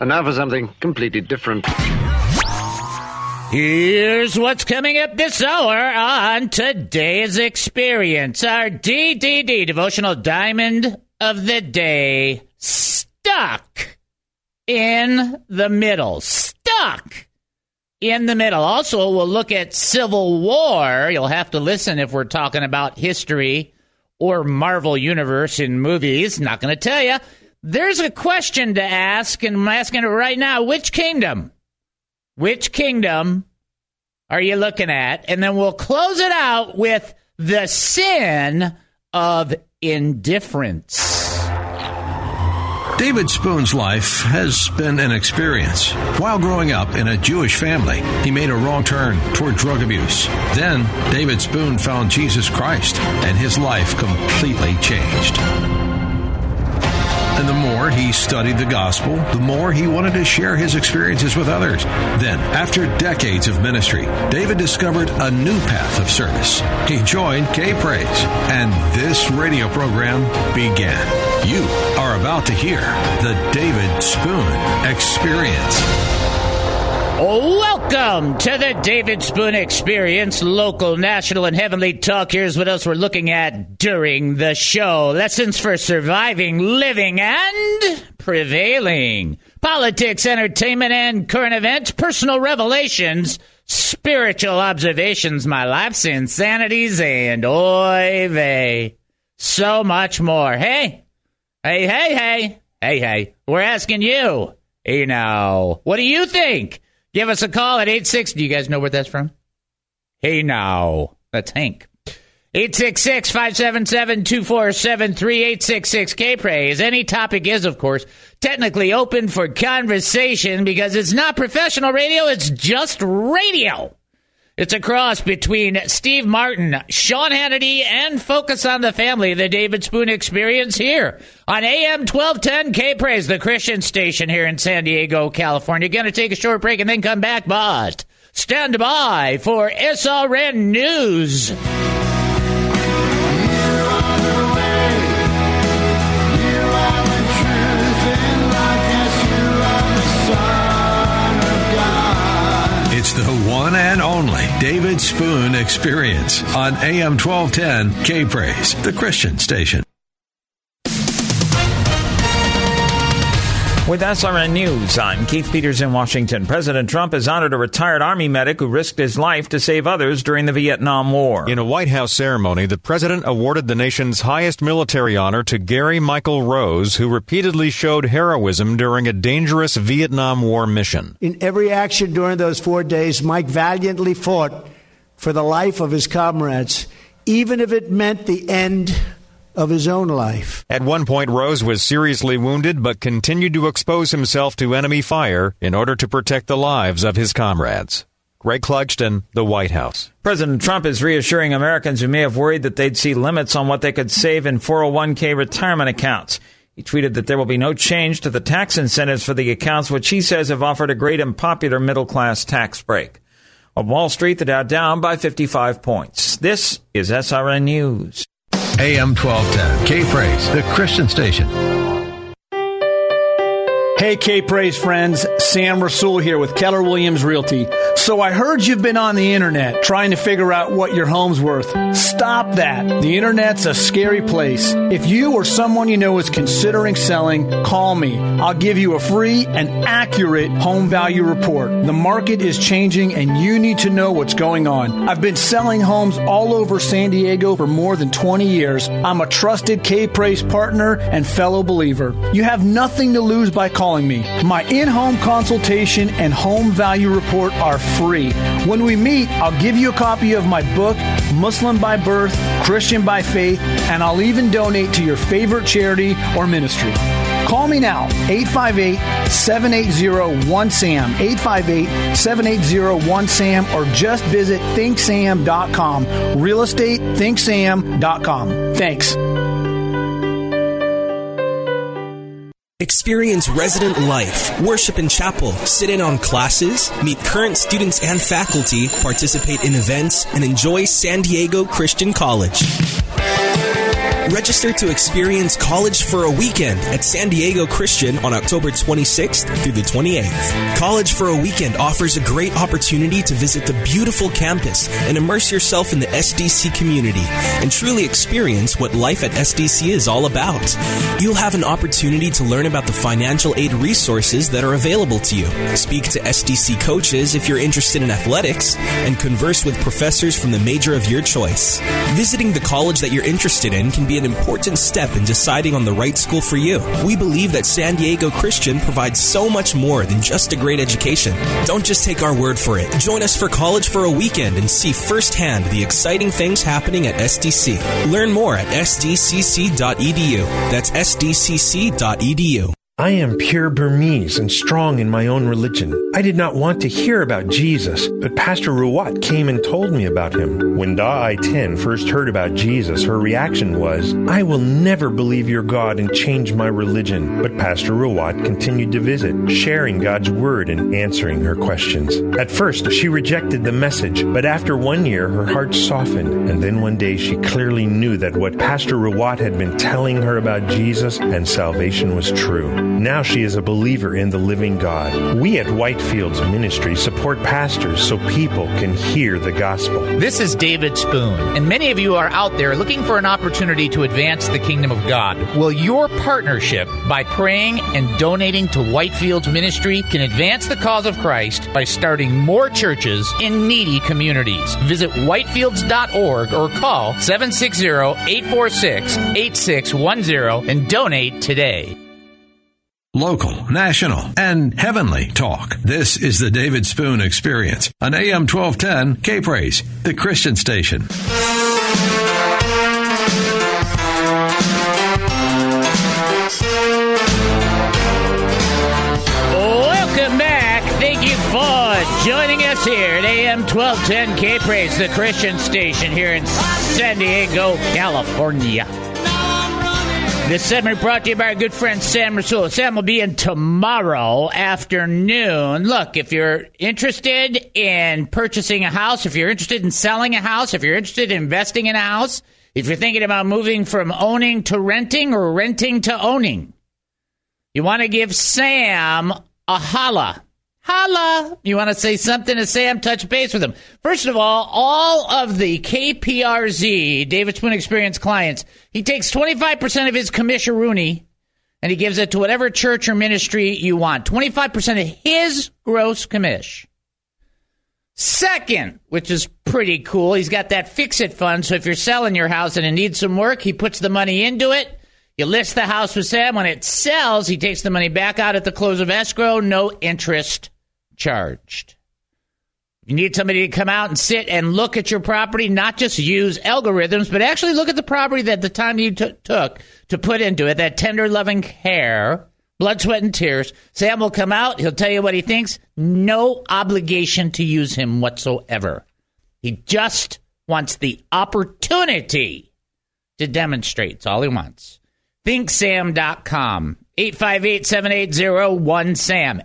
And now for something completely different. Here's what's coming up this hour on Today's Experience. Our DDD, Devotional Diamond of the Day, stuck in the middle. Stuck in the middle. Also, we'll look at Civil War. You'll have to listen if we're talking about history or Marvel Universe in movies. Not going to tell you. There's a question to ask, and I'm asking it right now. Which kingdom are you looking at? And then we'll close it out with the sin of indifference. David Spoon's life has been an experience. While growing up in a Jewish family, he made a wrong turn toward drug abuse. Then, David Spoon found Jesus Christ, and his life completely changed. And the more he studied the gospel, the more he wanted to share his experiences with others. Then, after decades of ministry, David discovered a new path of service. He joined K-Praise, and this radio program began. You are about to hear the David Spoon Experience. Welcome to the David Spoon Experience, local, national, and heavenly talk. Here's what else we're looking at during the show. Lessons for surviving, living, and prevailing. Politics, entertainment, and current events. Personal revelations, spiritual observations, my life's insanities, and oy vey. So much more. Hey, we're asking you, what do you think? Give us a call at 866. Do you guys know where that's from? Hey, now. That's Hank. 866-577-2473, 866-K-Praise. Any topic is, of course, technically open for conversation because it's not professional radio. It's just radio. It's a cross between Steve Martin, Sean Hannity, and Focus on the Family, the David Spoon Experience here on AM 1210 K-Praise, the Christian station here in San Diego, California. Going to take a short break and then come back, but stand by for SRN News. It's the one and only David Spoon Experience on AM 1210 K-Praise, the Christian station. With SRN News, I'm Keith Peters in Washington. President Trump has honored a retired Army medic who risked his life to save others during the Vietnam War. In a White House ceremony, the president awarded the nation's highest military honor to Gary Michael Rose, who repeatedly showed heroism during a dangerous Vietnam War mission. In every action during those 4 days, Mike valiantly fought for the life of his comrades, even if it meant the end of his own life. At one point, Rose was seriously wounded, but continued to expose himself to enemy fire in order to protect the lives of his comrades. Greg Clugston, the White House. President Trump is reassuring Americans who may have worried that they'd see limits on what they could save in 401k retirement accounts. He tweeted that there will be no change to the tax incentives for the accounts, which he says have offered a great and popular middle-class tax break. On Wall Street, the Dow down by 55 points. This is SRN News. AM 1210, K-Praise, the Christian station. Hey, K-Praise friends, Sam Rasul here with Keller Williams Realty. So I heard you've been on the internet trying to figure out what your home's worth. Stop that. The internet's a scary place. If you or someone you know is considering selling, call me. I'll give you a free and accurate home value report. The market is changing and you need to know what's going on. I've been selling homes all over San Diego for more than 20 years. I'm a trusted K-Praise partner and fellow believer. You have nothing to lose by calling me. My in-home consultation and home value report are free. When we meet, I'll give you a copy of my book, Muslim by Birth, Christian by Faith, and I'll even donate to your favorite charity or ministry. Call me now, 858-780-1SAM, 858-780-1SAM, or just visit thinksam.com, realestatethink.sam.com. Thanks. Experience resident life, worship in chapel, sit in on classes, meet current students and faculty, participate in events, and enjoy San Diego Christian College. Register to experience college for a weekend at San Diego Christian on October 26th through the 28th. College for a Weekend offers a great opportunity to visit the beautiful campus and immerse yourself in the SDC community and truly experience what life at SDC is all about. You'll have an opportunity to learn about the financial aid resources that are available to you, speak to SDC coaches if you're interested in athletics, and converse with professors from the major of your choice. Visiting the college that you're interested in can be an important step in deciding on the right school for you. We believe that San Diego Christian provides so much more than just a great education. Don't just take our word for it. Join us for College for a Weekend and see firsthand the exciting things happening at SDC. Learn more at sdcc.edu. That's sdcc.edu. I am pure Burmese and strong in my own religion. I did not want to hear about Jesus, but Pastor Ruwat came and told me about him. When Da I Tin first heard about Jesus, her reaction was, "I will never believe your God and change my religion." But Pastor Ruwat continued to visit, sharing God's word and answering her questions. At first, she rejected the message, but after 1 year, her heart softened, and then one day she clearly knew that what Pastor Ruwat had been telling her about Jesus and salvation was true. Now she is a believer in the living God. We at Whitefields Ministry support pastors so people can hear the gospel. This is David Spoon, and many of you are out there looking for an opportunity to advance the kingdom of God. Well, your partnership by praying and donating to Whitefields Ministry can advance the cause of Christ by starting more churches in needy communities. Visit whitefields.org or call 760-846-8610 and donate today. Local, national, and heavenly talk. This is the David Spoon Experience on AM 1210 K-Praise, the Christian station. Welcome back. Thank you for joining us here at AM 1210 K-Praise, the Christian station here in San Diego, California. This segment brought to you by our good friend Sam Rasul. Sam will be in tomorrow afternoon. Look, if you're interested in purchasing a house, if you're interested in selling a house, if you're interested in investing in a house, if you're thinking about moving from owning to renting or renting to owning, you want to give Sam a holla. Holla! You want to say something to Sam? Touch base with him. First of all of the KPRZ, David Spoon Experience clients, he takes 25% of his commission-rooney and he gives it to whatever church or ministry you want. 25% of his gross commish. Second, which is pretty cool, he's got that fix-it fund, so if you're selling your house and it needs some work, he puts the money into it. You list the house with Sam. When it sells, he takes the money back out at the close of escrow. No interest charged. You need somebody to come out and sit and look at your property, not just use algorithms, but actually look at the property that the time you took to put into it, that tender, loving care, blood, sweat, and tears. Sam will come out. He'll tell you what he thinks. No obligation to use him whatsoever. He just wants the opportunity to demonstrate. That's all he wants. ThinkSam.com. 858-780-1SAM.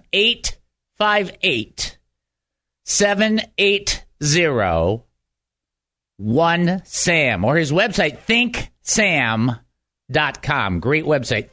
858-780-1SAM. Or his website, ThinkSam.com. Great website.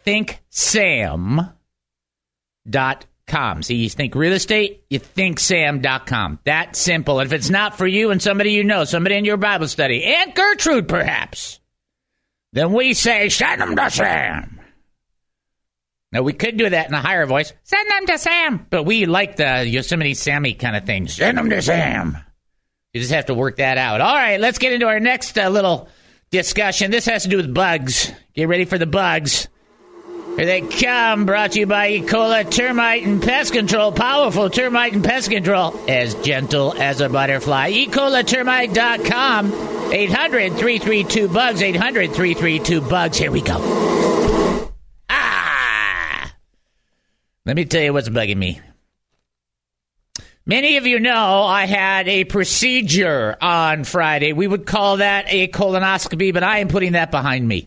ThinkSam.com. See, you think real estate, you ThinkSam.com. That simple. And if it's not for you and somebody you know, somebody in your Bible study, Aunt Gertrude perhaps, then we say, send them to Sam. Now, we could do that in a higher voice. Send them to Sam. But we like the Yosemite Sammy kind of thing. Send them to Sam. You just have to work that out. All right, let's get into our next little discussion. This has to do with bugs. Get ready for the bugs. Here they come, brought to you by E. coli Termite and Pest Control. Powerful termite and pest control. As gentle as a butterfly. EColiTermite.com. 800-332-BUGS. 800-332-BUGS. Here we go. Let me tell you what's bugging me. Many of you know I had a procedure on Friday. We would call that a colonoscopy, but I am putting that behind me.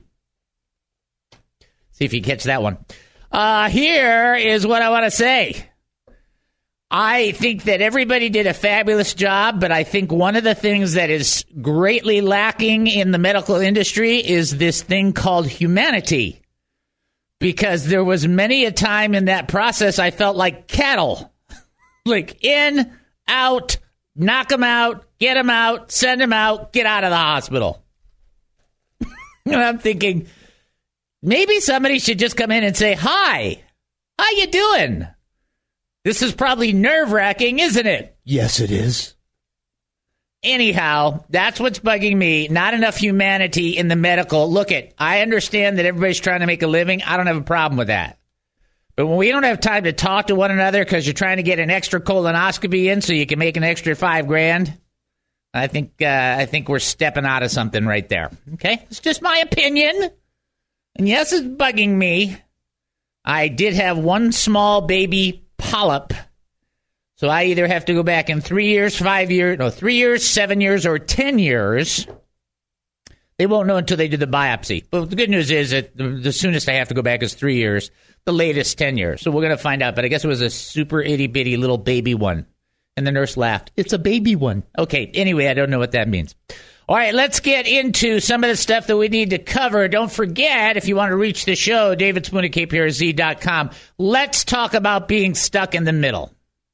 See if you catch that one. Here is what I want to say. I think that everybody did a fabulous job, but I think one of the things that is greatly lacking in the medical industry is this thing called humanity. Because there was many a time in that process I felt like cattle. Like in, out, knock them out, get them out, send them out, get out of the hospital. And I'm thinking, maybe somebody should just come in and say, hi, how you doing? This is probably nerve-wracking, isn't it? Yes, it is. Anyhow, that's what's bugging me. Not enough humanity in the medical. Look, I understand that everybody's trying to make a living. I don't have a problem with that. But when we don't have time to talk to one another because you're trying to get an extra colonoscopy in so you can make an extra $5,000, I think we're stepping out of something right there. Okay? It's just my opinion. And yes, it's bugging me. I did have one small baby polyp. So I either have to go back in 3 years, 5 years, 3 years, 7 years, or 10 years. They won't know until they do the biopsy. But the good news is that the soonest I have to go back is 3 years, the latest 10 years. So we're going to find out. But I guess it was a super itty-bitty little baby one. And the nurse laughed. It's a baby one. Okay, anyway, I don't know what that means. All right, let's get into some of the stuff that we need to cover. Don't forget, if you want to reach the show, David Spoon at KPRZ.com. Let's talk about being stuck in the middle.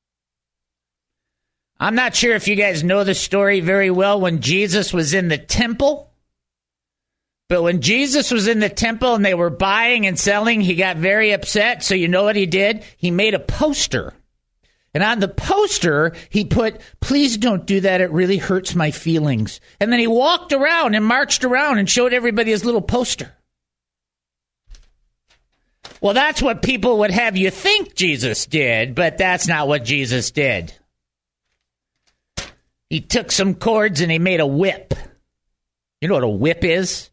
I'm not sure if you guys know the story very well when Jesus was in the temple. But when Jesus was in the temple and they were buying and selling, he got very upset. So you know what he did? He made a poster. And on the poster, he put, please don't do that. It really hurts my feelings. And then he walked around and marched around and showed everybody his little poster. Well, that's what people would have you think Jesus did, but that's not what Jesus did. He took some cords and he made a whip. You know what a whip is?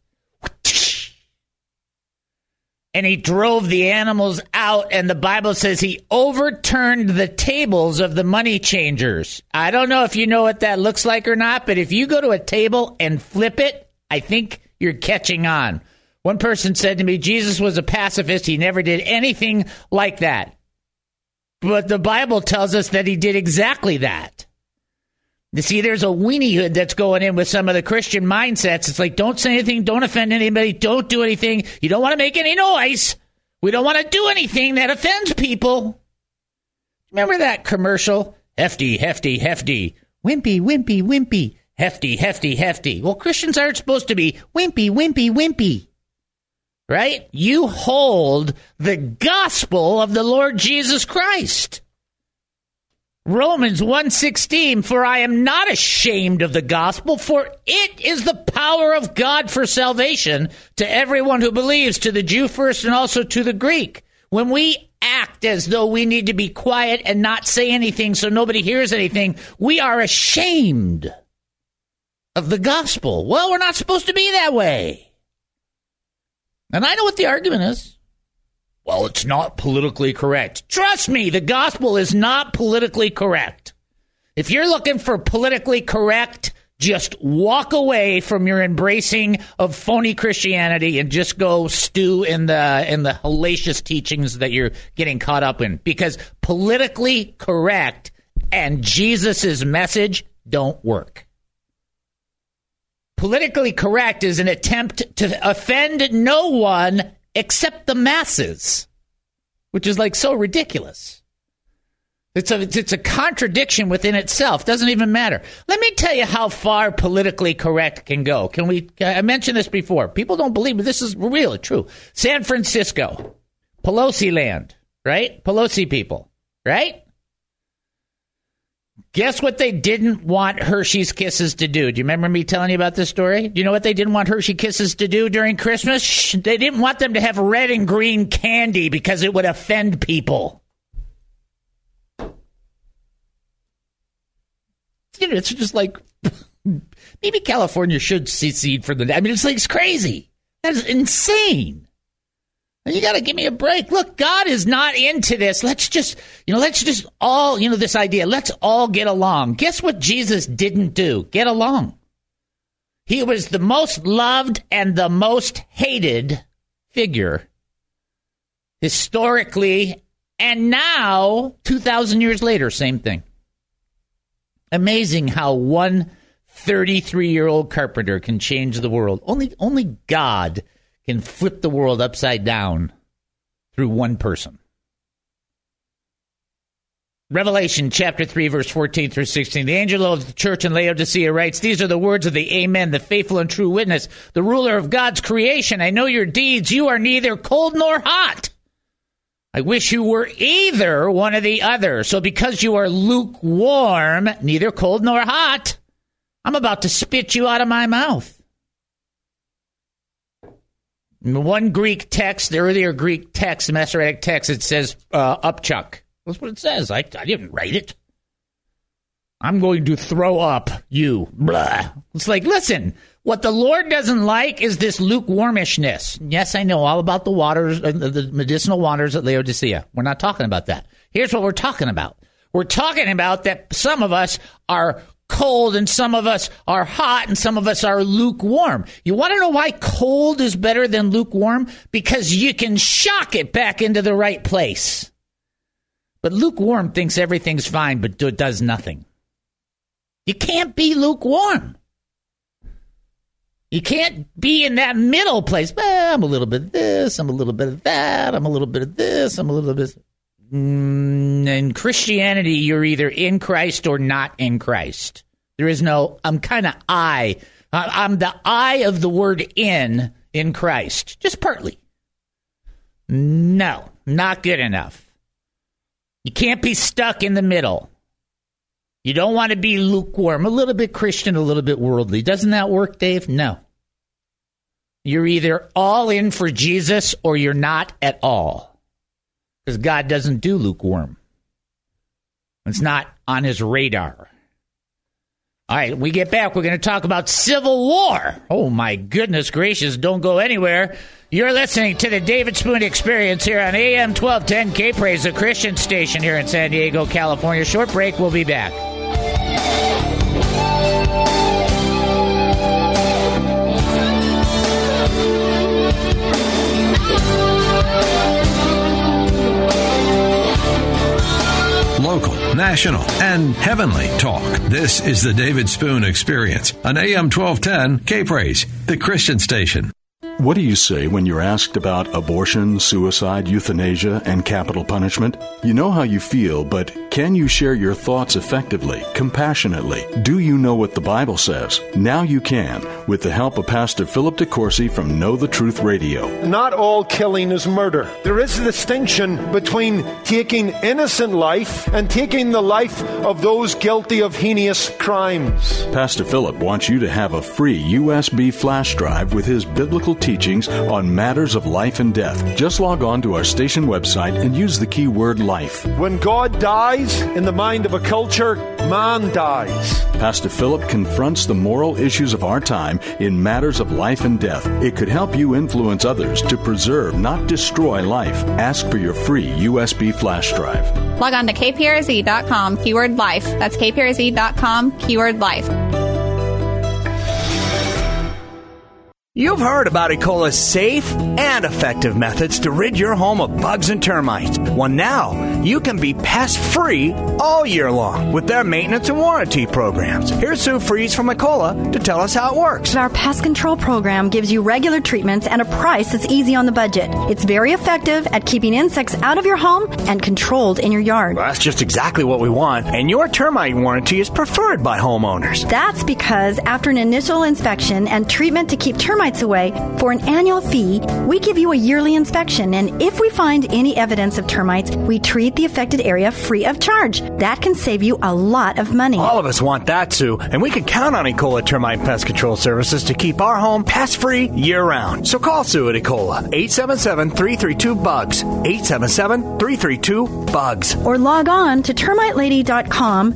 And he drove the animals out, and the Bible says he overturned the tables of the money changers. I don't know if you know what that looks like or not, but if you go to a table and flip it, I think you're catching on. One person said to me, Jesus was a pacifist. He never did anything like that. But the Bible tells us that he did exactly that. You see, there's a weenie hood that's going in with some of the Christian mindsets. It's like, don't say anything, don't offend anybody, don't do anything. You don't want to make any noise. We don't want to do anything that offends people. Remember that commercial? Hefty, hefty, hefty. Wimpy, wimpy, wimpy. Hefty, hefty, hefty. Well, Christians aren't supposed to be wimpy, wimpy, wimpy. Right? You hold the gospel of the Lord Jesus Christ. Romans 1:16, for I am not ashamed of the gospel, for it is the power of God for salvation to everyone who believes, to the Jew first and also to the Greek. When we act as though we need to be quiet and not say anything so nobody hears anything, we are ashamed of the gospel. Well, we're not supposed to be that way. And I know what the argument is. Well, it's not politically correct. Trust me, the gospel is not politically correct. If you're looking for politically correct, just walk away from your embracing of phony Christianity and just go stew in the hellacious teachings that you're getting caught up in. Because politically correct and Jesus' message don't work. Politically correct is an attempt to offend no one except the masses, which is like so ridiculous. It's a contradiction within itself. Doesn't even matter. Let me tell you how far politically correct can go. I mentioned this before. People don't believe me. This is really true. San Francisco, Pelosi land, right? Pelosi people, right? Guess what they didn't want Hershey's Kisses to do? Do you remember me telling you about this story? Do you know what they didn't want Hershey Kisses to do during Christmas? They didn't want them to have red and green candy because it would offend people. You know, it's just like, maybe California should secede from the... I mean, it's crazy. That is insane. You got to give me a break. Look, God is not into this. Let's just all, this idea. Let's all get along. Guess what Jesus didn't do? Get along. He was the most loved and the most hated figure historically And now, 2,000 years later, same thing. Amazing how one 33-year-old carpenter can change the world. Only God can flip the world upside down through one person. Revelation chapter 3, verse 14 through 16. The angel of the church in Laodicea writes, "These are the words of the Amen, the faithful and true witness, the ruler of God's creation. I know your deeds. You are neither cold nor hot. I wish you were either one or the other. So because you are lukewarm, neither cold nor hot, I'm about to spit you out of my mouth." In the one Greek text, the earlier Greek text, the Masoretic text, it says upchuck. That's what it says. I didn't write it. I'm going to throw up you. Blah. It's like, listen, what the Lord doesn't like is this lukewarmishness. Yes, I know all about the waters, the medicinal waters at Laodicea. We're not talking about that. Here's what we're talking about. We're talking about that some of us are cold and some of us are hot and some of us are lukewarm. You want to know why cold is better than lukewarm? Because you can shock it back into the right place. But lukewarm thinks everything's fine, but does nothing. You can't be lukewarm. You can't be in that middle place. Well, I'm a little bit of this, I'm a little bit of that, I'm a little bit of this, I'm a little bit of this. In Christianity, you're either in Christ or not in Christ. There is no, I'm kind of I'm the I of the word in Christ. Just partly. No, not good enough. You can't be stuck in the middle. You don't want to be lukewarm, a little bit Christian, a little bit worldly. Doesn't that work, Dave? No. You're either all in for Jesus or you're not at all. Because God doesn't do lukewarm. It's not on his radar. All right, when we get back, we're going to talk about civil war. Oh, my goodness gracious, don't go anywhere. You're listening to the David Spoon Experience here on AM 1210 K-Praise, the Christian station here in San Diego, California. Short break, we'll be back. Local, national, and heavenly talk. This is the David Spoon Experience on AM 1210 K-Praise, the Christian station. What do you say when you're asked about abortion, suicide, euthanasia, and capital punishment? You know how you feel, but can you share your thoughts effectively, compassionately? Do you know what the Bible says? Now you can, with the help of Pastor Philip DeCourcy from Know the Truth Radio. Not all killing is murder. There is a distinction between taking innocent life and taking the life of those guilty of heinous crimes. Pastor Philip wants you to have a free USB flash drive with his biblical teachings on matters of life and death. Just log on to our station website and use the keyword life. When God dies in the mind of a culture, man dies. Pastor Philip confronts the moral issues of our time in matters of life and death. It could help you influence others to preserve, not destroy life. Ask for your free USB flash drive. Log on to kprz.com, keyword life. That's kprz.com, keyword life. You've heard about E. coli's safe and effective methods to rid your home of bugs and termites. Well, now you can be pest-free all year long with their maintenance and warranty programs. Here's Sue Fries from E. coli to tell us how it works. Our pest control program gives you regular treatments and a price that's easy on the budget. It's very effective at keeping insects out of your home and controlled in your yard. Well, that's just exactly what we want, and your termite warranty is preferred by homeowners. That's because after an initial inspection and treatment to keep termites away, for an annual fee, we give you a yearly inspection, and if we find any evidence of termites, we treat the affected area free of charge. That can save you a lot of money. All of us want that, Sue, and we can count on E. coli Termite Pest Control Services to keep our home pest-free year-round. So call Sue at E. coli, 877-332-BUGS, 877-332-BUGS. Or log on to termitelady.com,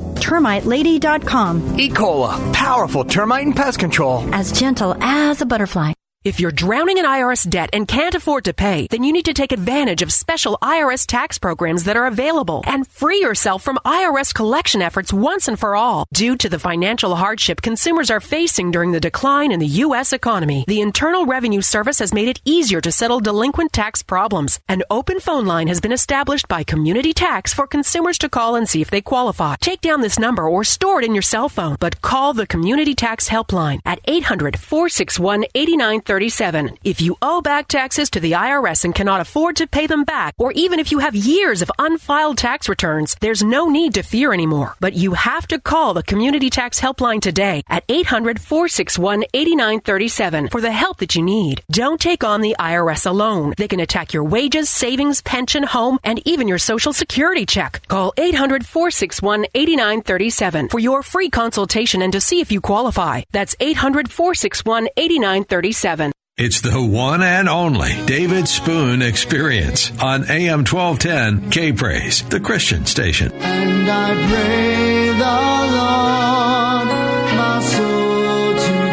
termitelady.com. E. coli, powerful termite and pest control. As gentle as a butterfly. If you're drowning in IRS debt and can't afford to pay, then you need to take advantage of special IRS tax programs that are available and free yourself from IRS collection efforts once and for all. Due to the financial hardship consumers are facing during the decline in the U.S. economy, the Internal Revenue Service has made it easier to settle delinquent tax problems. An open phone line has been established by Community Tax for consumers to call and see if they qualify. Take down this number or store it in your cell phone, but call the Community Tax Helpline at 800-461-8930. If you owe back taxes to the IRS and cannot afford to pay them back, or even if you have years of unfiled tax returns, there's no need to fear anymore. But you have to call the Community Tax Helpline today at 800-461-8937 for the help that you need. Don't take on the IRS alone. They can attack your wages, savings, pension, home, and even your Social Security check. Call 800-461-8937 for your free consultation and to see if you qualify. That's 800-461-8937. It's the one and only David Spoon Experience on AM 1210 K-Praise, the Christian station. And I pray the Lord my soul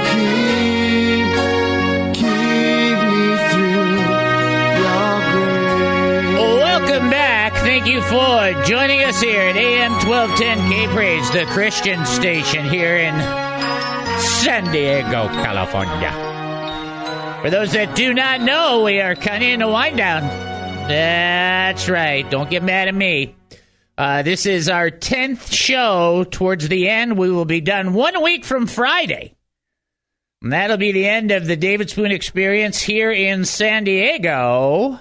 to keep me through your grace. Welcome back. Thank you for joining us here at AM 1210 K-Praise, the Christian station here in San Diego, California. For those that do not know, we are kind of in a wind down. That's right. Don't get mad at me. This is our 10th show towards the end. We will be done 1 week from Friday. And that'll be the end of the David Spoon Experience here in San Diego.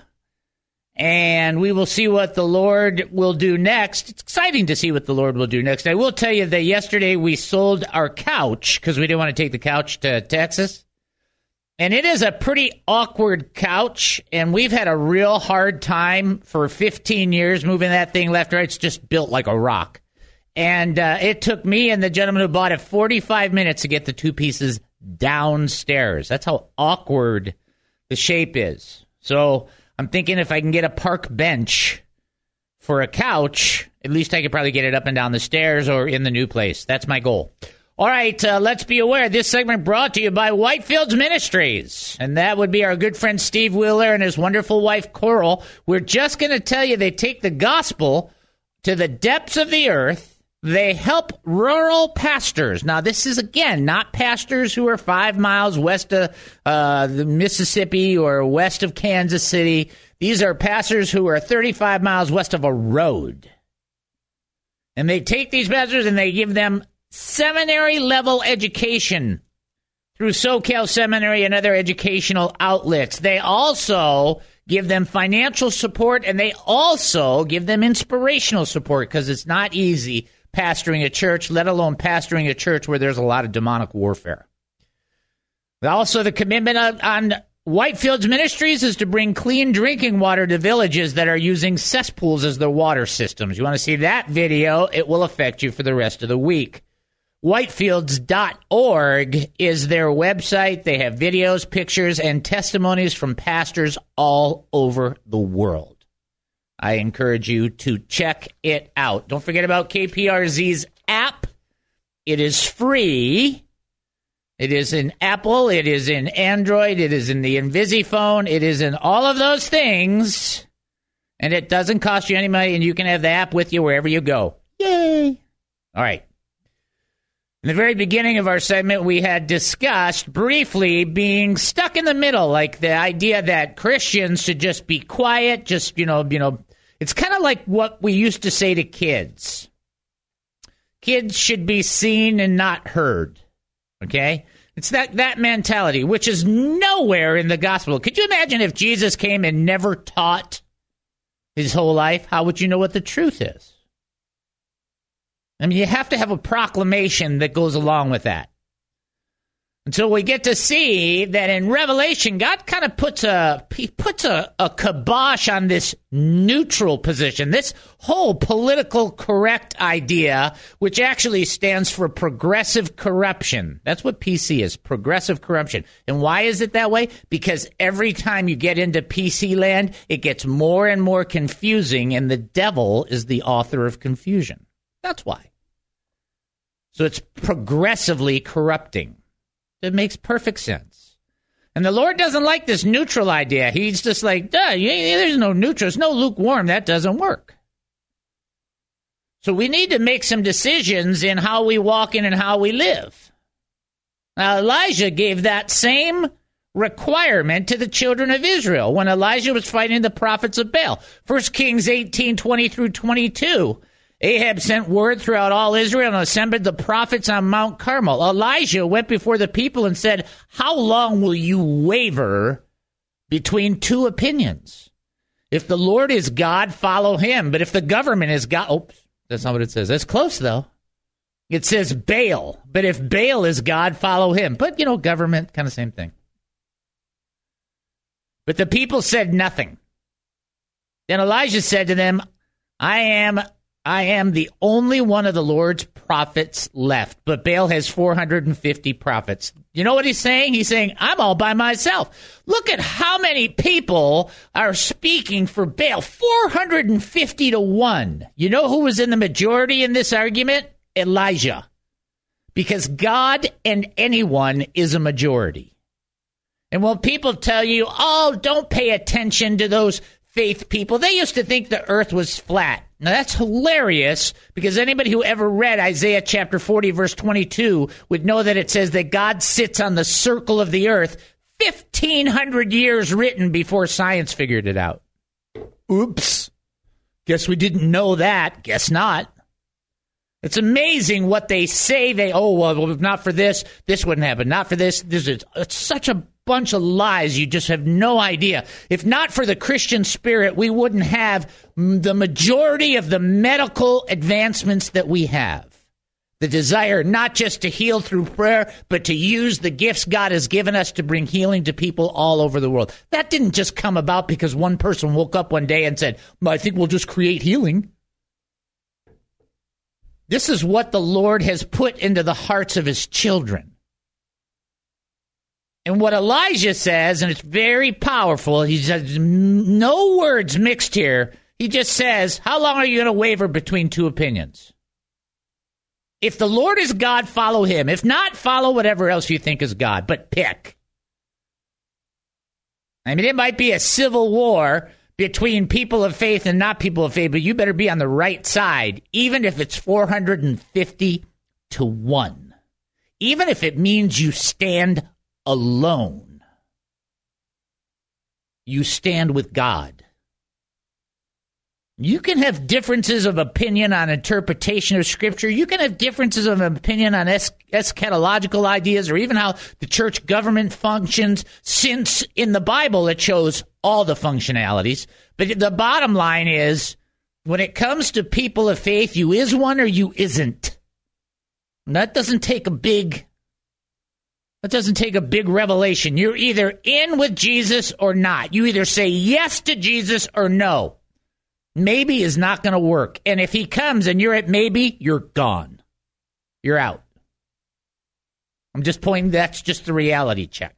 And we will see what the Lord will do next. It's exciting to see what the Lord will do next. I will tell you that yesterday we sold our couch because we didn't want to take the couch to Texas. And it is a pretty awkward couch, and we've had a real hard time for 15 years moving that thing left or right. It's just built like a rock. And it took me and the gentleman who bought it 45 minutes to get the two pieces downstairs. That's how awkward the shape is. So I'm thinking if I can get a park bench for a couch, at least I could probably get it up and down the stairs or in the new place. That's my goal. All right, let's be aware. This segment brought to you by Whitefields Ministries. And that would be our good friend Steve Wheeler and his wonderful wife, Coral. We're just going to tell you they take the gospel to the depths of the earth. They help rural pastors. Now, this is, again, not pastors who are 5 miles west of the Mississippi or west of Kansas City. These are pastors who are 35 miles west of a road. And they take these pastors and they give them seminary-level education through SoCal Seminary and other educational outlets. They also give them financial support, and they also give them inspirational support because it's not easy pastoring a church, let alone pastoring a church where there's a lot of demonic warfare. Also, the commitment on Whitefields Ministries is to bring clean drinking water to villages that are using cesspools as their water systems. You want to see that video? It will affect you for the rest of the week. Whitefields.org is their website. They have videos, pictures, and testimonies from pastors all over the world. I encourage you to check it out. Don't forget about KPRZ's app. It is free. It is in Apple. It is in Android. It is in the Invisiphone. It is in all of those things. And it doesn't cost you any money, and you can have the app with you wherever you go. Yay! All right. In the very beginning of our segment, we had discussed briefly being stuck in the middle, like the idea that Christians should just be quiet, just, it's kind of like what we used to say to kids. Kids should be seen and not heard, okay? It's that mentality, which is nowhere in the gospel. Could you imagine if Jesus came and never taught his whole life? How would you know what the truth is? I mean, you have to have a proclamation that goes along with that. And so we get to see that in Revelation, God kind of puts a kibosh on this neutral position, this whole political correct idea, which actually stands for progressive corruption. That's what PC is, progressive corruption. And why is it that way? Because every time you get into PC land, it gets more and more confusing, and the devil is the author of confusion. That's why. So it's progressively corrupting. It makes perfect sense. And the Lord doesn't like this neutral idea. He's just like, there's no neutral. There's no lukewarm. That doesn't work. So we need to make some decisions in how we walk in and how we live. Now, Elijah gave that same requirement to the children of Israel when Elijah was fighting the prophets of Baal. 1 Kings 18:20 through 22. Ahab sent word throughout all Israel and assembled the prophets on Mount Carmel. Elijah went before the people and said, "How long will you waver between two opinions? If the Lord is God, follow him. But if the government is God..." Oops, that's not what it says. That's close, though. It says Baal. But if Baal is God, follow him. But, government, kind of same thing. But the people said nothing. Then Elijah said to them, I am the only one of the Lord's prophets left, but Baal has 450 prophets. You know what he's saying? He's saying, I'm all by myself. Look at how many people are speaking for Baal. 450 to 1. You know who was in the majority in this argument? Elijah. Because God and anyone is a majority. And when people tell you, don't pay attention to those faith people, they used to think the earth was flat. Now, that's hilarious, because anybody who ever read Isaiah chapter 40, verse 22, would know that it says that God sits on the circle of the earth, 1,500 years written before science figured it out. Oops. Guess we didn't know that. Guess not. It's amazing what they say. If not for this, this wouldn't happen. Not for this. It's such a bunch of lies. You just have no idea. If not for the Christian spirit, we wouldn't have the majority of the medical advancements that we have. The desire not just to heal through prayer, but to use the gifts God has given us to bring healing to people all over the world. That didn't just come about because one person woke up one day and said, I think we'll just create healing. This is what the Lord has put into the hearts of his children. And what Elijah says, and it's very powerful, he says, no words mixed here. He just says, how long are you going to waver between two opinions? If the Lord is God, follow him. If not, follow whatever else you think is God, but pick. I mean, it might be a civil war between people of faith and not people of faith, but you better be on the right side, even if it's 450 to 1. Even if it means you stand alone. You stand with God. You can have differences of opinion on interpretation of Scripture. You can have differences of opinion on eschatological ideas or even how the church government functions, since in the Bible it shows all the functionalities. But the bottom line is, when it comes to people of faith, you is one or you isn't. And that doesn't take a big revelation. You're either in with Jesus or not. You either say yes to Jesus or no. Maybe is not going to work. And if he comes and you're at maybe, you're gone. You're out. I'm just pointing, that's just the reality check.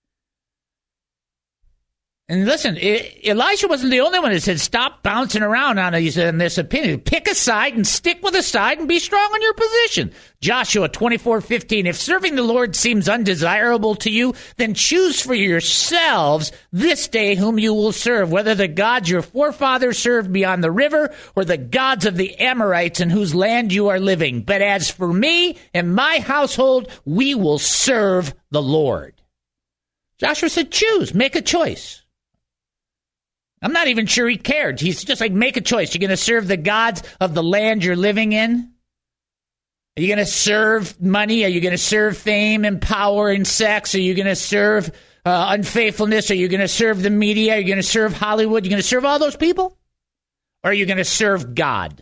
And listen, Elisha wasn't the only one that said, stop bouncing around on this opinion. Pick a side and stick with a side and be strong on your position. Joshua 24:15, if serving the Lord seems undesirable to you, then choose for yourselves this day whom you will serve, whether the gods your forefathers served beyond the river or the gods of the Amorites in whose land you are living. But as for me and my household, we will serve the Lord. Joshua said, choose, make a choice. I'm not even sure he cared. He's just like, make a choice. You're going to serve the gods of the land you're living in? Are you going to serve money? Are you going to serve fame and power and sex? Are you going to serve unfaithfulness? Are you going to serve the media? Are you going to serve Hollywood? Are you going to serve all those people? Or are you going to serve God?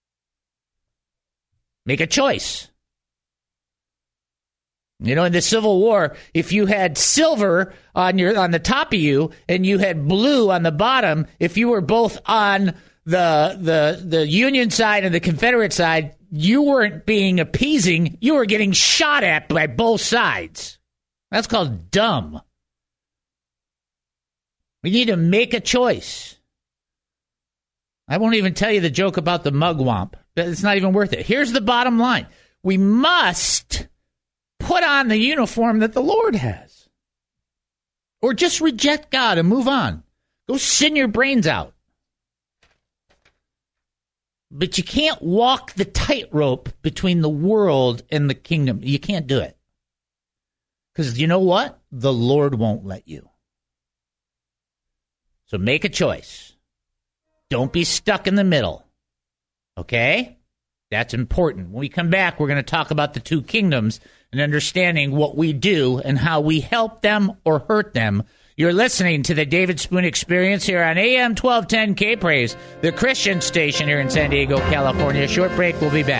Make a choice. You know, in the Civil War, if you had silver on the top of you and you had blue on the bottom, if you were both on the Union side and the Confederate side, you weren't being appeasing. You were getting shot at by both sides. That's called dumb. We need to make a choice. I won't even tell you the joke about the mugwump. It's not even worth it. Here's the bottom line. We must put on the uniform that the Lord has. Or just reject God and move on. Go sin your brains out. But you can't walk the tightrope between the world and the kingdom. You can't do it. Because you know what? The Lord won't let you. So make a choice. Don't be stuck in the middle. Okay? That's important. When we come back, we're going to talk about the two kingdoms and understanding what we do and how we help them or hurt them. You're listening to the David Spoon Experience here on AM 1210 K-Praise, the Christian station here in San Diego, California. Short break. We'll be back.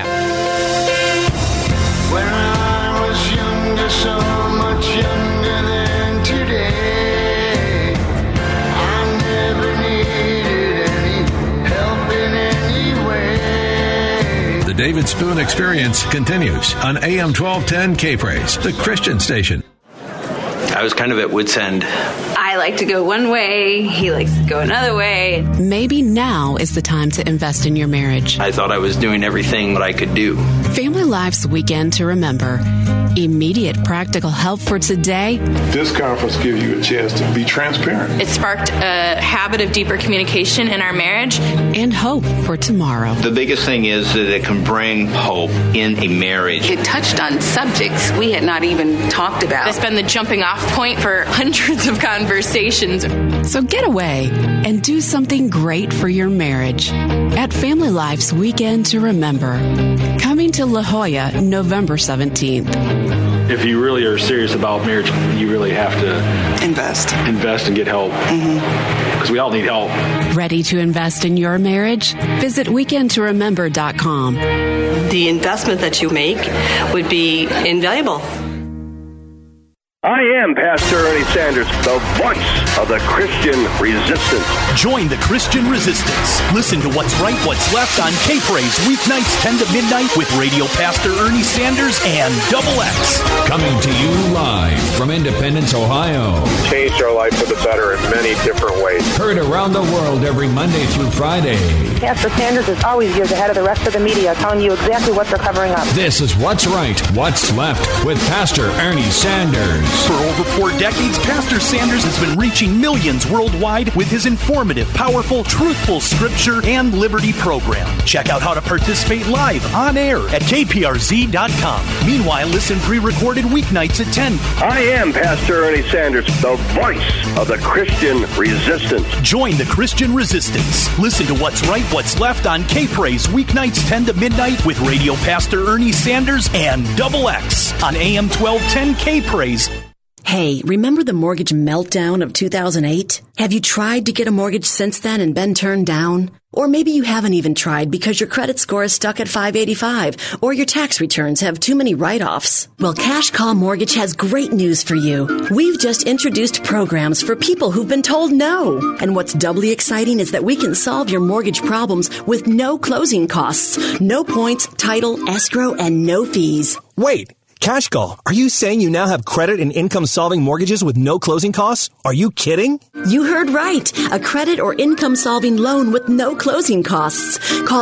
When I was younger, so much younger than today, I never needed any help in any way. The David Spoon Experience continues on AM 1210 K-Praise, the Christian station. I was kind of at wit's end. I like to go one way, he likes to go another way. Maybe now is the time to invest in your marriage. I thought I was doing everything that I could do. Family Life's Weekend to Remember. Immediate practical help for today. This conference gives you a chance to be transparent. It sparked a habit of deeper communication in our marriage. And hope for tomorrow. The biggest thing is that it can bring hope in a marriage. It touched on subjects we had not even talked about. It's been the jumping off point for hundreds of conversations. So get away and do something great for your marriage at Family Life's Weekend to Remember. Coming to La Jolla, November 17th. If you really are serious about marriage, you really have to invest and get help. Because we all need help. Ready to invest in your marriage? Visit weekendtoremember.com. The investment that you make would be invaluable. I am Pastor Ernie Sanders, the voice of the Christian resistance. Join the Christian resistance. Listen to What's Right, What's Left on K-Praise, weeknights 10 to midnight with Radio Pastor Ernie Sanders and Double X. Coming to you live from Independence, Ohio. Changed our life for the better in many different ways. Heard around the world every Monday through Friday. Pastor Sanders is always years ahead of the rest of the media, telling you exactly what they're covering up. This is What's Right, What's Left with Pastor Ernie Sanders. For over 4 decades, Pastor Sanders has been reaching millions worldwide with his informative, powerful, truthful scripture and liberty program. Check out how to participate live on air at kprz.com. Meanwhile, listen pre-recorded weeknights at 10. I am Pastor Ernie Sanders, the voice of the Christian resistance. Join the Christian resistance. Listen to What's Right, What's Left on K-Praise, weeknights 10 to midnight with Radio Pastor Ernie Sanders and Double X on AM 1210 K-Praise. Hey, remember the mortgage meltdown of 2008? Have you tried to get a mortgage since then and been turned down? Or maybe you haven't even tried because your credit score is stuck at 585 or your tax returns have too many write-offs. Well, Cash Call Mortgage has great news for you. We've just introduced programs for people who've been told no. And what's doubly exciting is that we can solve your mortgage problems with no closing costs, no points, title, escrow, and no fees. Wait. Cash Call, are you saying you now have credit and income-solving mortgages with no closing costs? Are you kidding? You heard right. A credit or income-solving loan with no closing costs. Call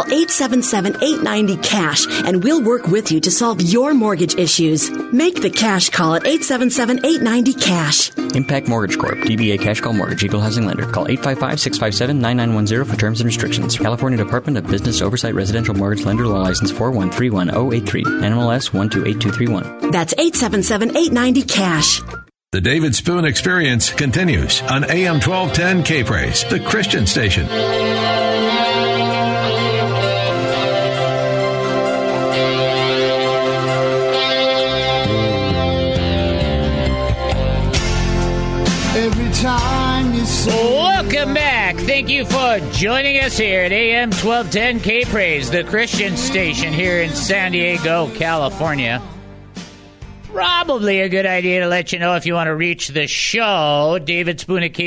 877-890-CASH and we'll work with you to solve your mortgage issues. Make the Cash Call at 877-890-CASH. Impact Mortgage Corp. DBA Cash Call Mortgage. Equal Housing Lender. Call 855-657-9910 for terms and restrictions. California Department of Business Oversight Residential Mortgage Lender. Law License 4131083. NMLS 128231. That's 877-890-CASH. The David Spoon Experience continues on AM 1210 K-Praise, the Christian station. Every time you say... Welcome back. Thank you for joining us here at AM 1210 K-Praise, the Christian station here in San Diego, California. Probably a good idea to let you know if you want to reach the show. David Spoon at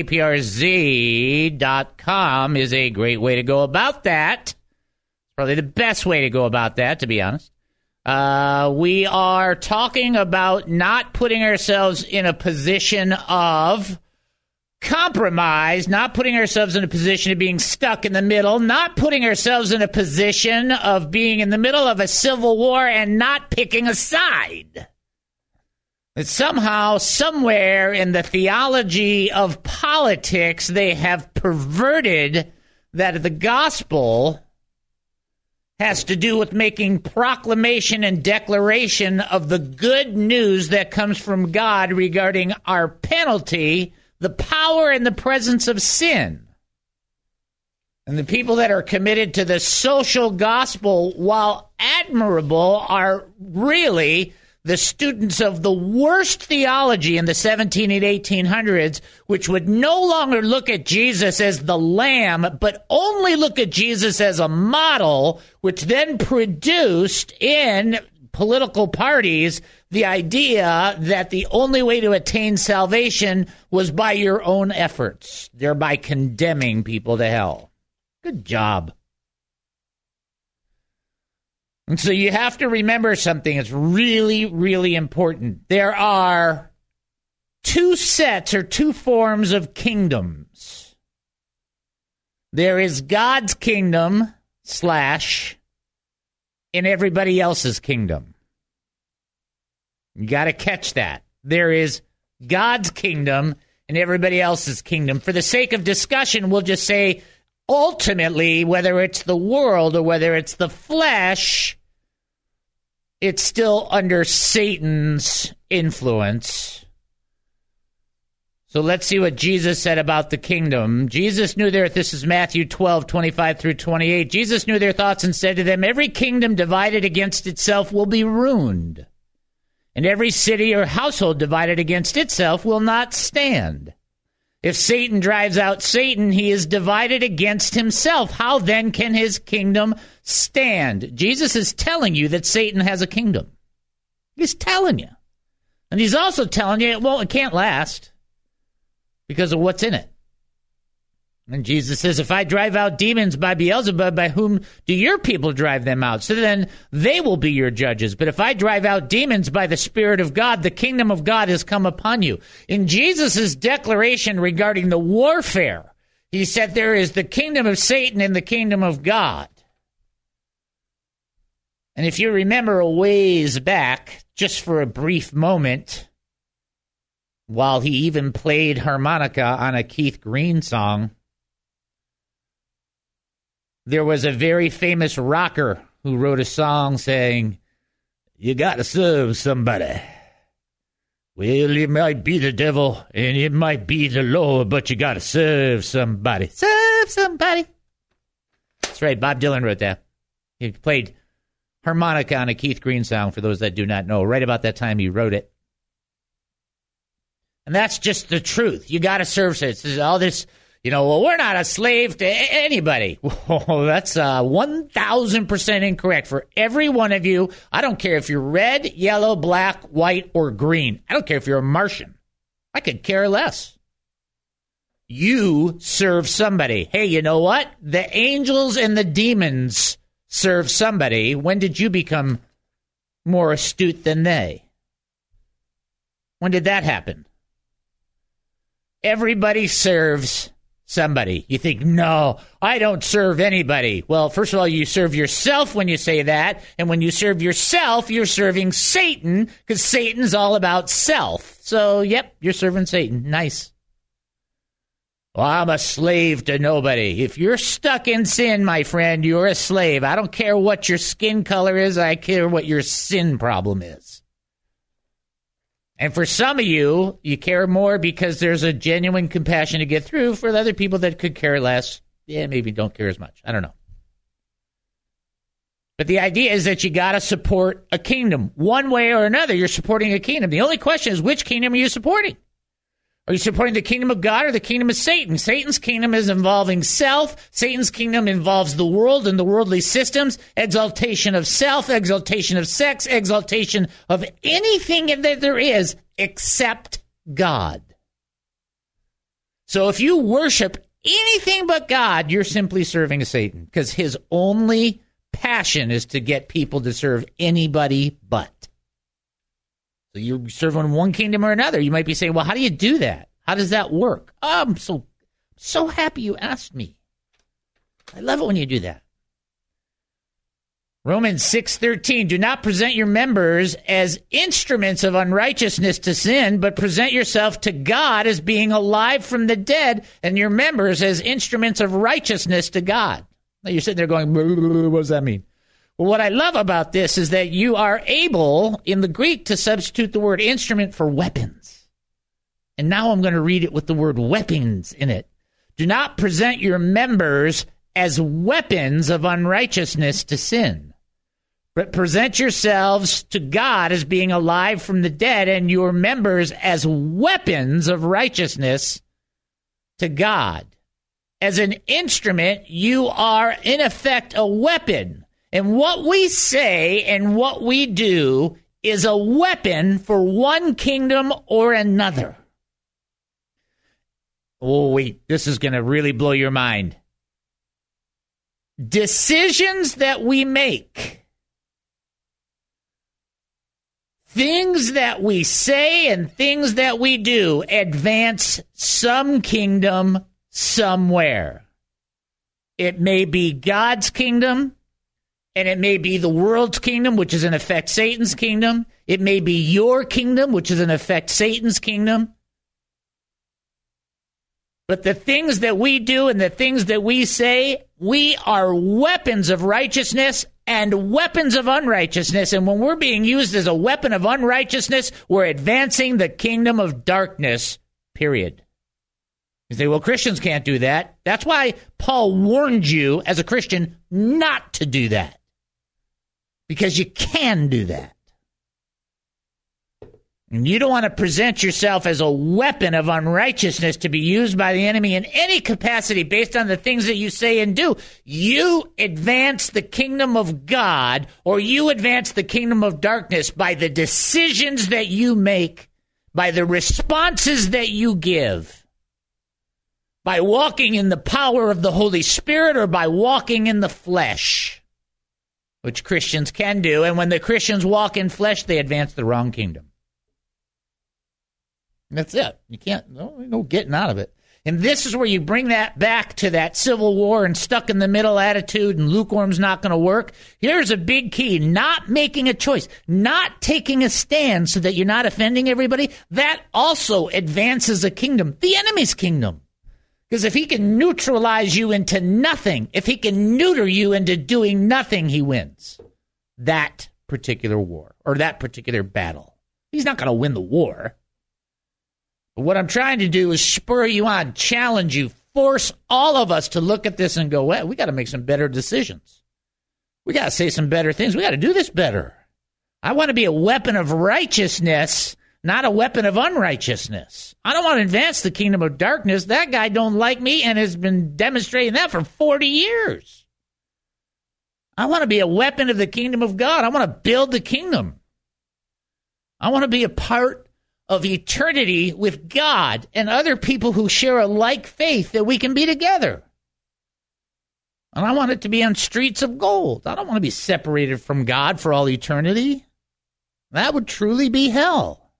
KPRZ.com is a great way to go about that. Probably the best way to go about that, to be honest. We are talking about not putting ourselves in a position of compromise, not putting ourselves in a position of being stuck in the middle, not putting ourselves in a position of being in the middle of a civil war and not picking a side. that somehow, somewhere in the theology of politics, they have perverted that the gospel has to do with making proclamation and declaration of the good news that comes from God regarding our penalty, the power and the presence of sin. And the people that are committed to the social gospel, while admirable, are really the students of the worst theology in the 17 and 1800s, which would no longer look at Jesus as the Lamb, but only look at Jesus as a model, which then produced in political parties the idea that the only way to attain salvation was by your own efforts, thereby condemning people to hell. Good job. And so you have to remember something that's really, really important. There are two sets or two forms of kingdoms. There is God's kingdom / in everybody else's kingdom. You got to catch that. There is God's kingdom and everybody else's kingdom. For the sake of discussion, we'll just say ultimately, whether it's the world or whether it's the flesh, it's still under Satan's influence. So let's see what Jesus said about the kingdom. Jesus knew this is Matthew 12:25-28. Jesus knew their thoughts and said to them, every kingdom divided against itself will be ruined, and every city or household divided against itself will not stand. If Satan drives out Satan, he is divided against himself. How then can his kingdom stand? Jesus is telling you that Satan has a kingdom. He's telling you. And he's also telling you, it can't last because of what's in it. And Jesus says, if I drive out demons by Beelzebub, by whom do your people drive them out? So then they will be your judges. But if I drive out demons by the Spirit of God, the kingdom of God has come upon you. In Jesus' declaration regarding the warfare, he said there is the kingdom of Satan and the kingdom of God. And if you remember a ways back, just for a brief moment, while he even played harmonica on a Keith Green song, there was a very famous rocker who wrote a song saying, you got to serve somebody. Well, it might be the devil and it might be the Lord, but you got to serve somebody. Serve somebody. That's right. Bob Dylan wrote that. He played harmonica on a Keith Green song, for those that do not know. Right about that time he wrote it. And that's just the truth. You got to serve. All this, we're not a slave to anybody. Well, that's 1,000% incorrect. For every one of you, I don't care if you're red, yellow, black, white, or green. I don't care if you're a Martian. I could care less. You serve somebody. Hey, you know what? The angels and the demons serve somebody. When did you become more astute than they? When did that happen? Everybody serves somebody. You think, no, I don't serve anybody. Well, first of all, you serve yourself when you say that. And when you serve yourself, you're serving Satan, because Satan's all about self. So, yep, you're serving Satan. Nice. Well, I'm a slave to nobody. If you're stuck in sin, my friend, you're a slave. I don't care what your skin color is. I care what your sin problem is. And for some of you, you care more because there's a genuine compassion to get through. For the other people that could care less, maybe don't care as much. I don't know. But the idea is that you got to support a kingdom. One way or another, you're supporting a kingdom. The only question is, which kingdom are you supporting? Are you supporting the kingdom of God or the kingdom of Satan? Satan's kingdom is involving self. Satan's kingdom involves the world and the worldly systems, exaltation of self, exaltation of sex, exaltation of anything that there is except God. So if you worship anything but God, you're simply serving Satan, because his only passion is to get people to serve anybody but. So you serve on one kingdom or another. You might be saying, well, how do you do that? How does that work? Oh, I'm so happy you asked me. I love it when you do that. Romans 6:13, do not present your members as instruments of unrighteousness to sin, but present yourself to God as being alive from the dead, and your members as instruments of righteousness to God. Now you're sitting there going, what does that mean? Well, what I love about this is that you are able, in the Greek, to substitute the word instrument for weapons. And now I'm going to read it with the word weapons in it. Do not present your members as weapons of unrighteousness to sin, but present yourselves to God as being alive from the dead, and your members as weapons of righteousness to God. As an instrument, you are, in effect, a weapon. And what we say and what we do is a weapon for one kingdom or another. Oh, wait, this is going to really blow your mind. Decisions that we make, things that we say and things that we do advance some kingdom somewhere. It may be God's kingdom, and it may be the world's kingdom, which is in effect Satan's kingdom. It may be your kingdom, which is in effect Satan's kingdom. But the things that we do and the things that we say, we are weapons of righteousness and weapons of unrighteousness. And when we're being used as a weapon of unrighteousness, we're advancing the kingdom of darkness, period. You say, well, Christians can't do that. That's why Paul warned you as a Christian not to do that. Because you can do that. And you don't want to present yourself as a weapon of unrighteousness to be used by the enemy in any capacity based on the things that you say and do. You advance the kingdom of God, or you advance the kingdom of darkness by the decisions that you make, by the responses that you give, by walking in the power of the Holy Spirit or by walking in the flesh, which Christians can do. And when the Christians walk in flesh, they advance the wrong kingdom. That's it. You can't, no getting out of it. And this is where you bring that back to that civil war and stuck in the middle attitude and lukewarm's not going to work. Here's a big key. Not making a choice. Not taking a stand so that you're not offending everybody. That also advances a kingdom. The enemy's kingdom. Because if he can neutralize you into nothing, if he can neuter you into doing nothing, he wins that particular war or that particular battle. He's not going to win the war. But what I'm trying to do is spur you on, challenge you, force all of us to look at this and go, well, we got to make some better decisions. We got to say some better things. We got to do this better. I want to be a weapon of righteousness, not a weapon of unrighteousness. I don't want to advance the kingdom of darkness. That guy don't like me and has been demonstrating that for 40 years. I want to be a weapon of the kingdom of God. I want to build the kingdom. I want to be a part of eternity with God and other people who share a like faith that we can be together. And I want it to be on streets of gold. I don't want to be separated from God for all eternity. That would truly be hell.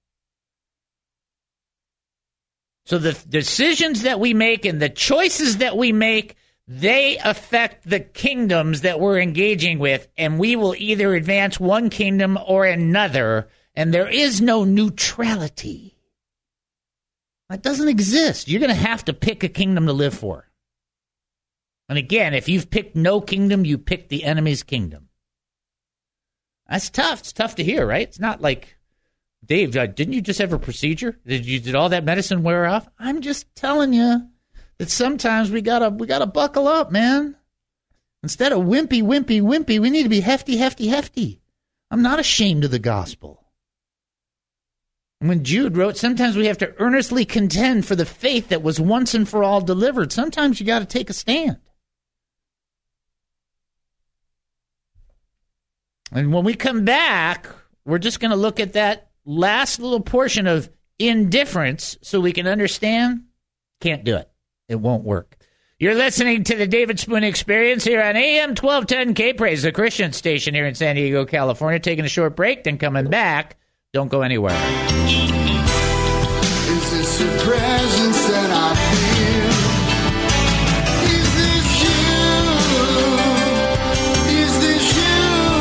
So the decisions that we make and the choices that we make, they affect the kingdoms that we're engaging with, and we will either advance one kingdom or another. And there is no neutrality. That doesn't exist. You're going to have to pick a kingdom to live for. And again, if you've picked no kingdom, you pick the enemy's kingdom. That's tough. It's tough to hear, right? It's not like, Dave, didn't you just have a procedure? Did all that medicine wear off? I'm just telling you that sometimes we gotta buckle up, man. Instead of wimpy, we need to be hefty. I'm not ashamed of the gospel. When Jude wrote, sometimes we have to earnestly contend for the faith that was once and for all delivered. Sometimes you got to take a stand. And when we come back, we're just going to look at that last little portion of indifference so we can understand. Can't do it. It won't work. You're listening to the David Spoon Experience here on AM 1210 K-Praise, the Christian station here in San Diego, California. Taking a short break, then coming back. Don't go anywhere. Is this your presence that I feel? Is this you? Is this you?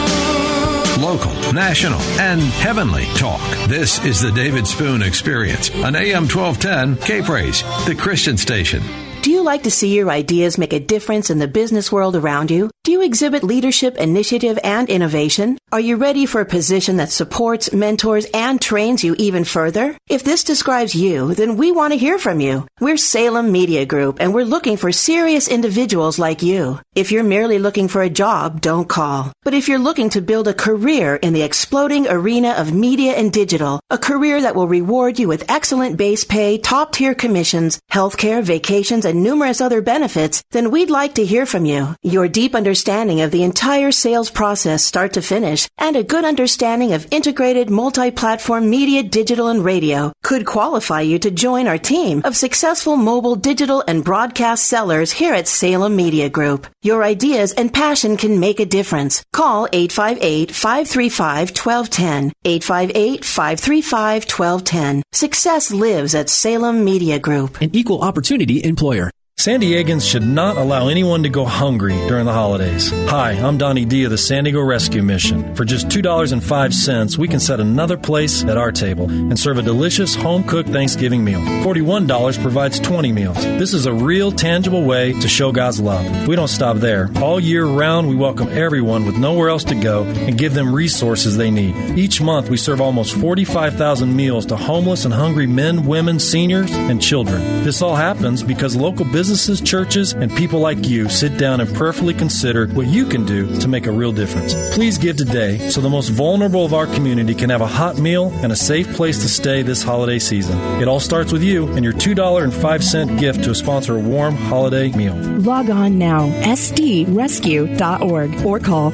national, and heavenly talk. This is the David Spoon Experience on AM 1210 K-Praise, the Christian station. Do you like to see your ideas make a difference in the business world around you? Do you exhibit leadership, initiative, and innovation? Are you ready for a position that supports, mentors, and trains you even further? If this describes you, then we want to hear from you. We're Salem Media Group, and we're looking for serious individuals like you. If you're merely looking for a job, don't call. But if you're looking to build a career in the exploding arena of media and digital, a career that will reward you with excellent base pay, top-tier commissions, healthcare, vacations, and numerous other benefits, then we'd like to hear from you. Your deep understanding of the entire sales process start to finish and a good understanding of integrated multi-platform media, digital, and radio could qualify you to join our team of successful mobile, digital, and broadcast sellers here at Salem Media Group. Your ideas and passion can make a difference. Call 858-535-1210. 858-535-1210. Success lives at Salem Media Group. An equal opportunity employer. San Diegans should not allow anyone to go hungry during the holidays. Hi, I'm Donnie D of the San Diego Rescue Mission. For just $2.05, we can set another place at our table and serve a delicious home-cooked Thanksgiving meal. $41 provides 20 meals. This is a real, tangible way to show God's love. We don't stop there. All year round, we welcome everyone with nowhere else to go and give them resources they need. Each month, we serve almost 45,000 meals to homeless and hungry men, women, seniors, and children. This all happens because local businesses, churches, and people like you sit down and prayerfully consider what you can do to make a real difference. Please give today so the most vulnerable of our community can have a hot meal and a safe place to stay this holiday season. It all starts with you and your $2.05 gift to sponsor a warm holiday meal. Log on now, sdrescue.org, or call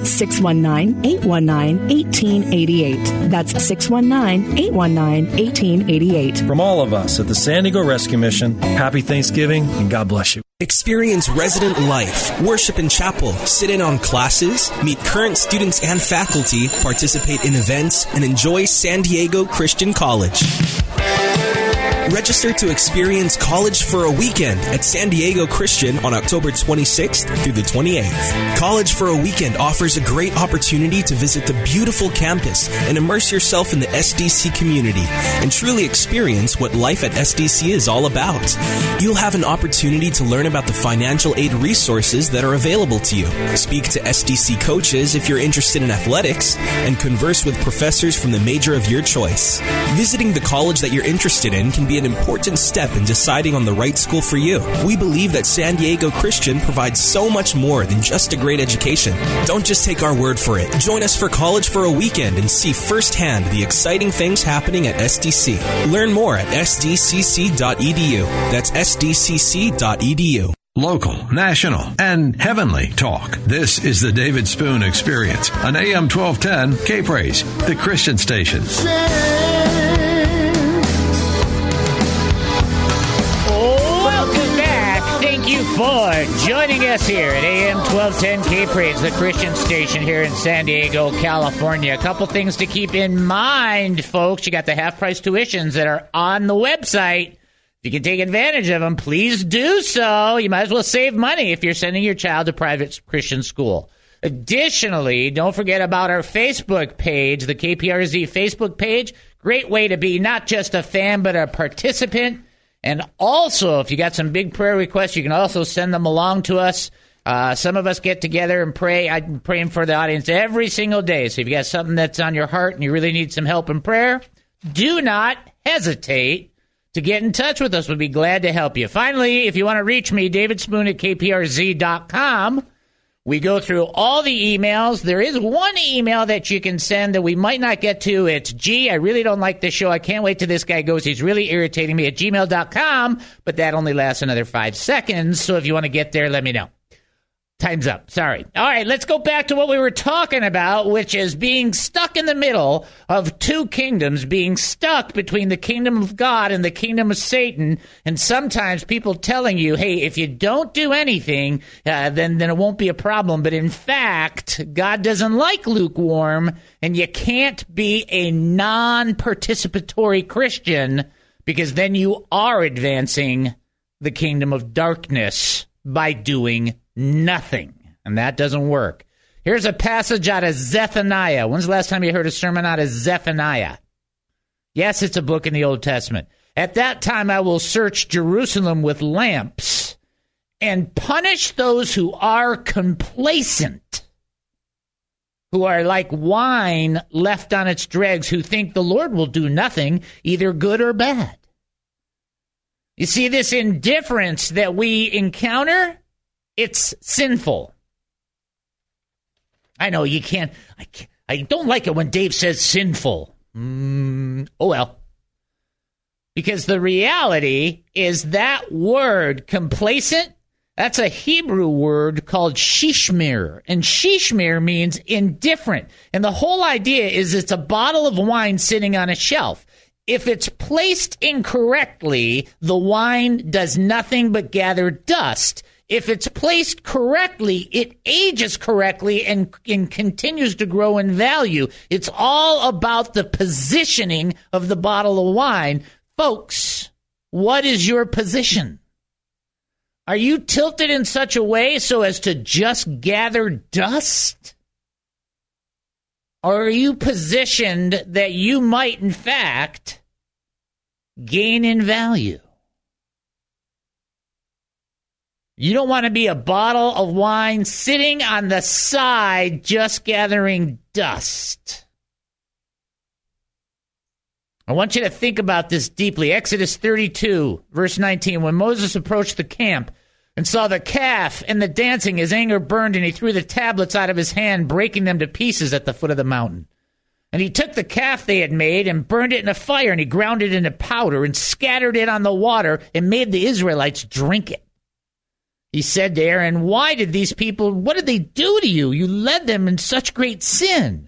619-819-1888. That's 619-819-1888. From all of us at the San Diego Rescue Mission, happy Thanksgiving and God bless you. Experience resident life, worship in chapel, sit in on classes, meet current students and faculty, participate in events, and enjoy San Diego Christian College. Register to experience college for a weekend at San Diego Christian on October 26th through the 28th. College for a Weekend offers a great opportunity to visit the beautiful campus and immerse yourself in the SDC community and truly experience what life at SDC is all about. You'll have an opportunity to learn about the financial aid resources that are available to you, speak to SDC coaches if you're interested in athletics, and converse with professors from the major of your choice. Visiting the college that you're interested in can be an important step in deciding on the right school for you. We believe that San Diego Christian provides so much more than just a great education. Don't just take our word for it. Join us for College for a Weekend and see firsthand the exciting things happening at SDC. Learn more at sdcc.edu. That's sdcc.edu. Local, national, and heavenly talk. This is the David Spoon Experience on AM 1210 K-Praise, the Christian station. Thank you for joining us here at AM 1210 K-Praise, the Christian station here in San Diego, California. A couple things to keep in mind, folks. You got the half-price tuitions that are on the website. If you can take advantage of them, please do so. You might as well save money if you're sending your child to private Christian school. Additionally, don't forget about our Facebook page, the KPRZ Facebook page. Great way to be not just a fan, but a participant. And also, if you got some big prayer requests, you can also send them along to us. Some of us get together and pray. I'm praying for the audience every single day. So if you got something that's on your heart and you really need some help in prayer, do not hesitate to get in touch with us. We'll be glad to help you. Finally, if you want to reach me, David Spoon at kprz.com. We go through all the emails. There is one email that you can send that we might not get to. It's, gee, I really don't like this show. I can't wait till this guy goes. He's really irritating me at gmail.com. But that only lasts another 5 seconds. So if you want to get there, let me know. Time's up. Sorry. All right, let's go back to what we were talking about, which is being stuck in the middle of two kingdoms, being stuck between the kingdom of God and the kingdom of Satan. And sometimes people telling you, hey, if you don't do anything, then it won't be a problem. But in fact, God doesn't like lukewarm, and you can't be a non-participatory Christian because then you are advancing the kingdom of darkness by doing nothing, and that doesn't work. Here's a passage out of Zephaniah. When's the last time you heard a sermon out of Zephaniah? Yes, it's a book in the Old Testament. At that time I will search Jerusalem with lamps and punish those who are complacent, who are like wine left on its dregs, who think the Lord will do nothing, either good or bad. You see, this indifference that we encounter, it's sinful. I know you can't, I don't like it when Dave says sinful. Oh well. Because the reality is that word, complacent, that's a Hebrew word called shishmir. And shishmir means indifferent. And the whole idea is it's a bottle of wine sitting on a shelf. If it's placed incorrectly, the wine does nothing but gather dust. If it's placed correctly, it ages correctly and continues to grow in value. It's all about the positioning of the bottle of wine. Folks, what is your position? Are you tilted in such a way so as to just gather dust? Or are you positioned that you might, in fact, gain in value? You don't want to be a bottle of wine sitting on the side just gathering dust. I want you to think about this deeply. Exodus 32, verse 19. When Moses approached the camp and saw the calf and the dancing, his anger burned, and he threw the tablets out of his hand, breaking them to pieces at the foot of the mountain. And he took the calf they had made and burned it in a fire, and he ground it into powder and scattered it on the water and made the Israelites drink it. He said to Aaron, "Why did these people, what did they do to you? You led them in such great sin."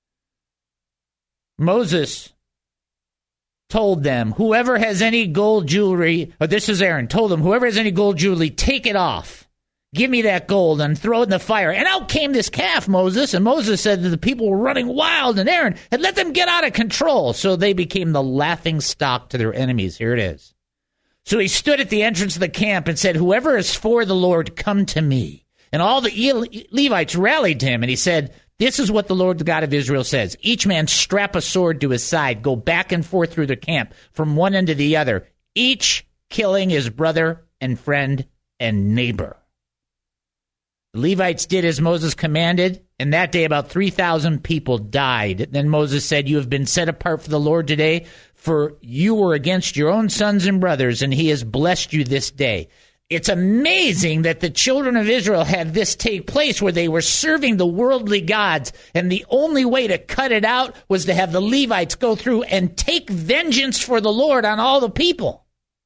Moses told them, "Whoever has any gold jewelry," this is Aaron, told them, "Whoever has any gold jewelry, take it off. Give me that gold and throw it in the fire." And out came this calf, Moses. And Moses said that the people were running wild, and Aaron had let them get out of control. So they became the laughing stock to their enemies. Here it is. So he stood at the entrance of the camp and said, "Whoever is for the Lord, come to me." And all the Levites rallied to him, and he said, "This is what the Lord, the God of Israel, says. Each man strap a sword to his side, go back and forth through the camp from one end to the other, each killing his brother and friend and neighbor." The Levites did as Moses commanded, and that day about 3,000 people died. Then Moses said, "You have been set apart for the Lord today, for you were against your own sons and brothers, and he has blessed you this day." It's amazing that the children of Israel had this take place where they were serving the worldly gods, and the only way to cut it out was to have the Levites go through and take vengeance for the Lord on all the people.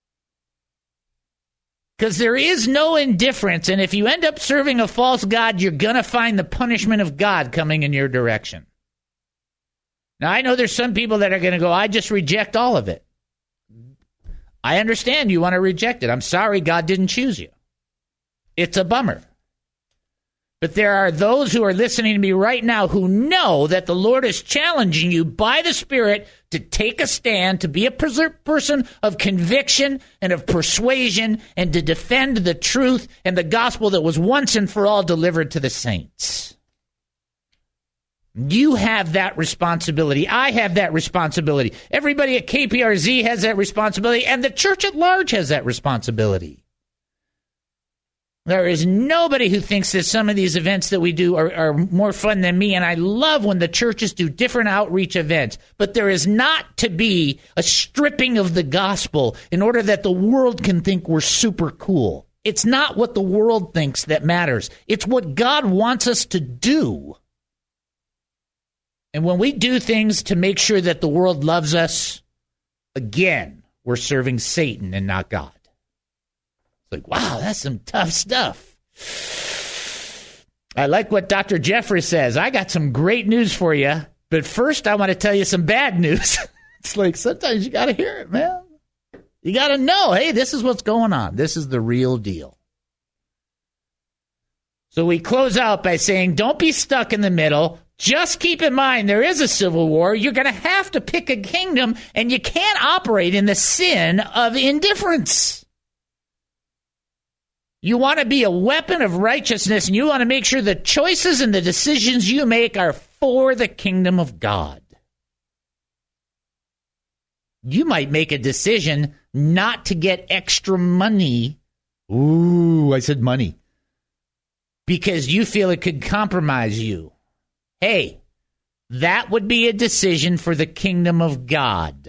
Because there is no indifference, and if you end up serving a false god, you're going to find the punishment of God coming in your direction. Now, I know there's some people that are going to go, "I just reject all of it." I understand you want to reject it. I'm sorry God didn't choose you. It's a bummer. But there are those who are listening to me right now who know that the Lord is challenging you by the Spirit to take a stand, to be a person of conviction and of persuasion, and to defend the truth and the gospel that was once and for all delivered to the saints. You have that responsibility. I have that responsibility. Everybody at KPRZ has that responsibility, and the church at large has that responsibility. There is nobody who thinks that some of these events that we do are more fun than me, and I love when the churches do different outreach events, but there is not to be a stripping of the gospel in order that the world can think we're super cool. It's not what the world thinks that matters. It's what God wants us to do. And when we do things to make sure that the world loves us, again, we're serving Satan and not God. It's like, wow, that's some tough stuff. I like what Dr. Jeffrey says. I got some great news for you, but first I want to tell you some bad news. It's like sometimes you got to hear it, man. You got to know, hey, this is what's going on. This is the real deal. So we close out by saying, don't be stuck in the middle. Just keep in mind, there is a civil war. You're going to have to pick a kingdom, and you can't operate in the sin of indifference. You want to be a weapon of righteousness, and you want to make sure the choices and the decisions you make are for the kingdom of God. You might make a decision not to get extra money. Ooh, I said money. Because you feel it could compromise you. Hey, that would be a decision for the kingdom of God.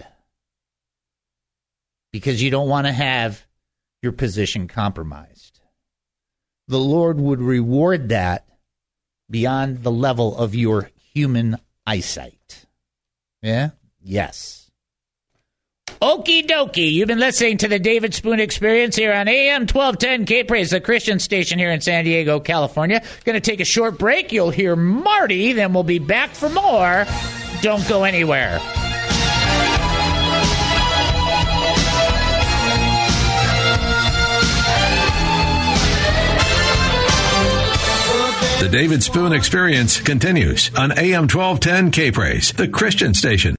Because you don't want to have your position compromised. The Lord would reward that beyond the level of your human eyesight. Yeah? Yes. Okie dokie. You've been listening to the David Spoon Experience here on AM 1210 K-Praise, the Christian station here in San Diego, California. Going to take a short break. You'll hear Marty. Then we'll be back for more. Don't go anywhere. The David Spoon Experience continues on AM 1210 K-Praise, the Christian station.